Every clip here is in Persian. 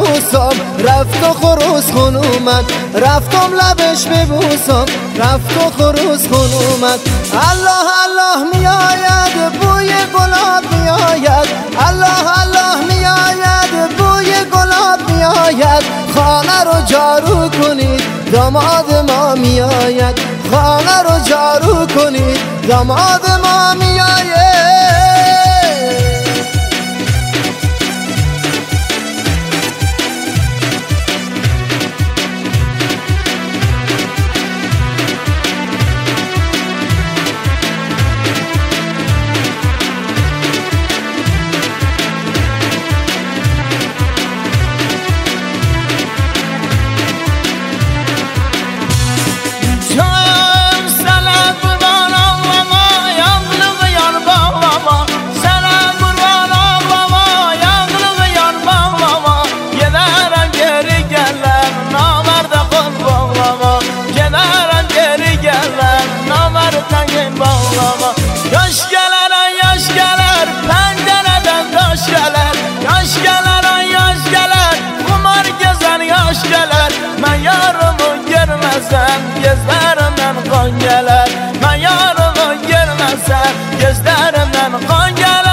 ببوسم رفت و خروس خون اومد، رفتم لبش ببوسم رفت و خروس خون اومد. الله الله میآید بوی گلاب میآید، الله الله میآید بوی گلاب میآید. خانه رو جارو کنید داماد ما میآید، خانه رو جارو کنید داماد ما میآید. Yaş geler ay yaş geler, pencereden taş geler. Yaş geler ay yaş geler, kumar gezer yaş geler. Ben yarımı görmezsem gözlerimden kan geler. Ben yarımı görmezsem gözlerimden kan geler.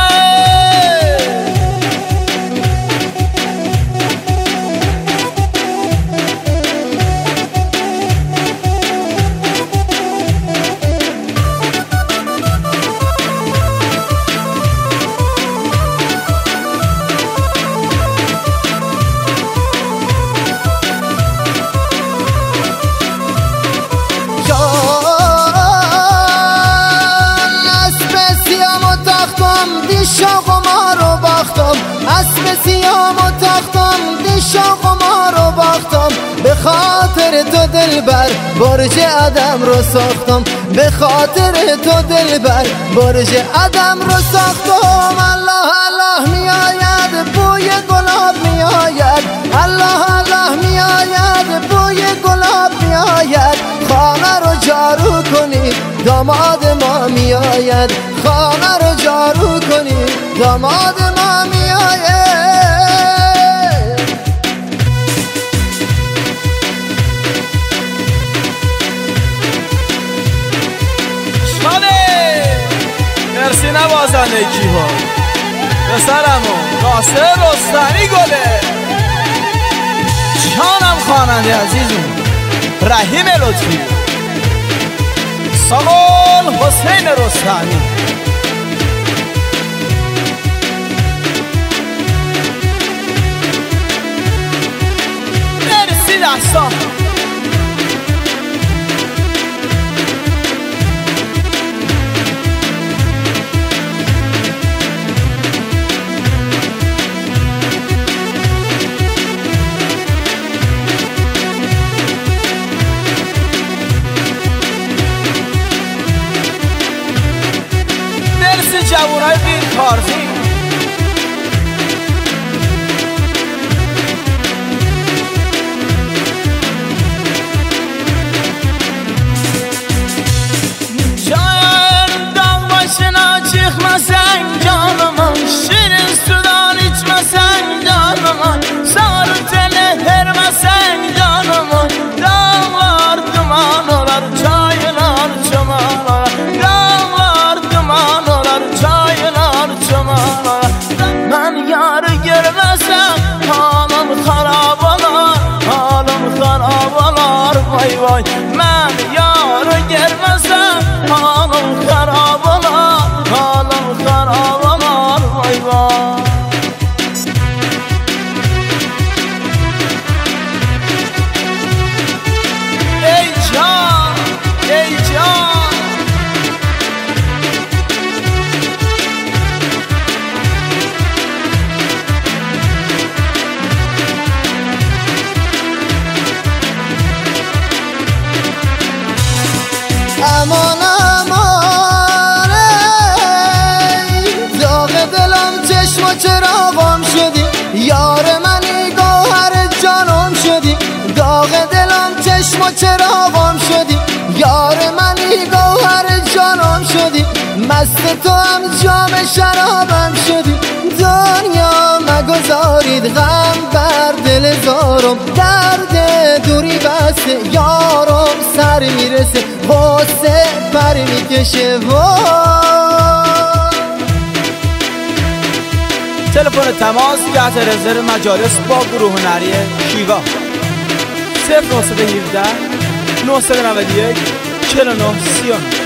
دیشاق ما رو باختم، اسب سیام و تختم دیشاق ما رو باختم. به خاطر تو دلبر برج آدم رو ساختم، به خاطر تو دلبر برج آدم رو ساختم. الله الله میآید بوی گلاب میآید، الله الله میآید بوی گلاب میآید. خانه رو جارو کنید داماد ما میآید، خانه رو جارو کنید داماد ما میآید. شاده مرسی نوازندگی ها پسرمون ناصر رستمی گله. جانم خواننده عزیزم رحیم لطفی، ساقال حسین رستمی. مرسی دستان. جوانای بیر کارزی جان داغ başına çıkmasan canıma, şirin sudan içmesen canıma, sarı tele hermesen canıma. Dağlar duman olar, çaylar çoman olar, dağlar duman olar, çaylar çoman olar. Ben yarı görmesem halim harap olar, halim harap olar vay vay. Ben yarı görmesem halim harap olar, halim harap olar vay vay. Ey can, ey can. امان امان ای داغ دلم چشم و چراغم شدی، یار منی گوهر جانم شدی. داغ دلم چشم و چراغم شدی، یار منی گوهر جانم شدی. مست تو هم جام شرابم شدی، دنیا مگذارید غم بر دل انتظارم، درد دوری بسته یارم سر میرسه، غصه پر میکشه. تلفن تماس تحت رزرو مجالس با گروه هنری شیوا 0917 991 49 39.